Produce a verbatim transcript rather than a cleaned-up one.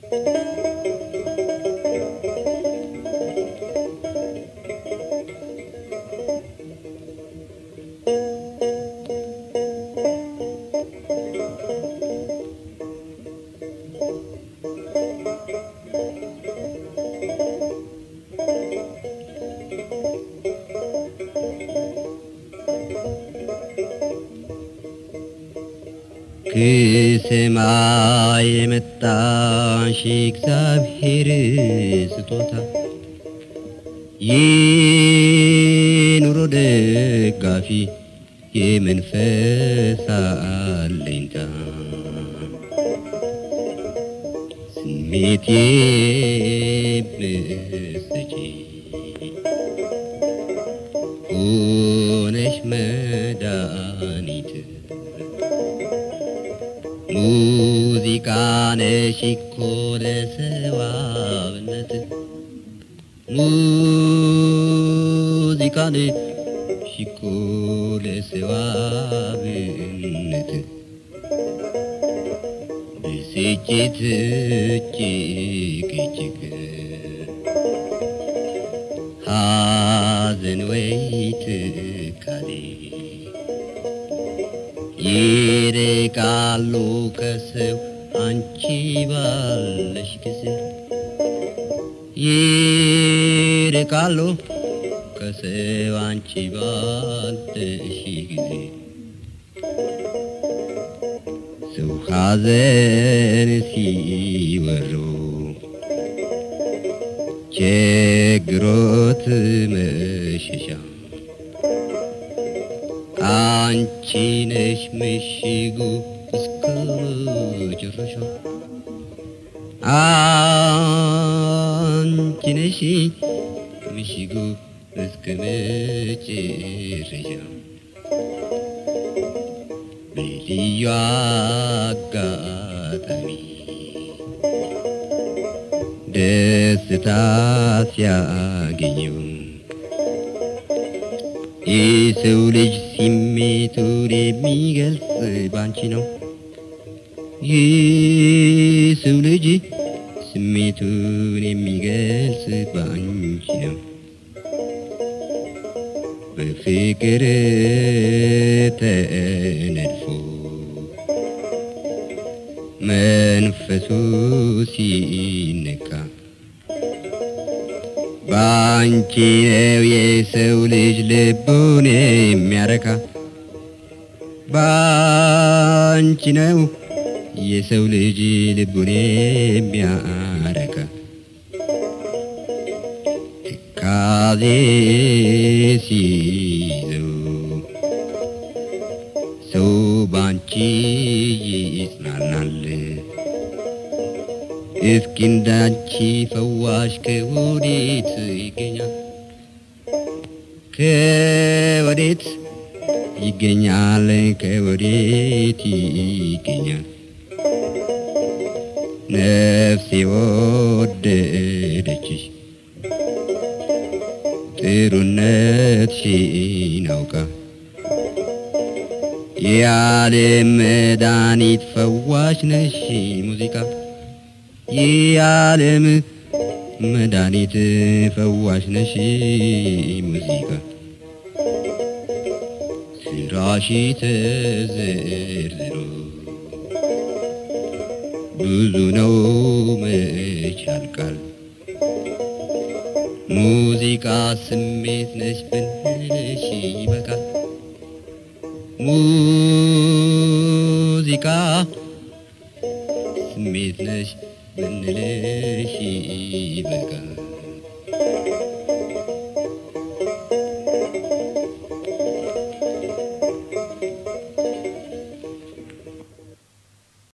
ከሰማይ የመጣሽ እግዚአብሔር ስጦታ የኑሮ ደጋፊ የመንፈስ አለኝታ ስሜቴ ብትሰጪ ሆነሽ መድኃኒት ሙዚቃ ነሽ እኮ ለሰው አብነት ሙዚቃ ነሽ እኮ ለሰው አብነት ብስጭት እጅግ እጅግ ሐዘን ወይ ትካዜ ይርቃሉ ከሰው አንቺ ባለሽ ጊዜ ይርቃሉ ከሰው አንቺ ባለሽ ጊዜ ሰው ሐዘን ሲወረው ችግሮት መሸሻ አንቺ ነሽ ምሽጉ እስከ መጨረሻው አንቺ ነሽ ምሽጉ እስከ መጨረሻው በልዩ አጋጣሚ ደስታ ሲያገኘው የሰው ልጅ ስሜቱን የሚገልጽ ባንቺ ነው የሰው ልጅ ስሜቱን የሚገልጽ ባንቺ ነው በፍቅር ተነድፎ መንፈሱ ሲነካ ባንቺ ነው የሰው ልጅ ልቡን የሚያረካ ባንቺ ነው የሰው ልጅ ልቡን የሚያረካ ትካዜ ሲይዘው ሰው ባንቺ ይጽናናል እስኪ እንዳንቺ ፈዋሽ ከወዴት ይገኛል ከወዴት ይገኛል ከወዴት ይገኛል ነፍሴ ወደደችሽ ጥሩነትሽን አውቃ የዓለም መድኃኒት ፈዋሽ ነሽ ሙዚቃ የዓለም መድኃኒት ፈዋሽ ነሽ ሙዚቃ ስራሽ ተዘርዝሮ ብዙ ነው መች ያልቃል ሙዚቃ ስሜት ነሽ ብንልሽ ይበቃል ሙዚቃ ስሜት ነሽ ብንልሽ ይበቃል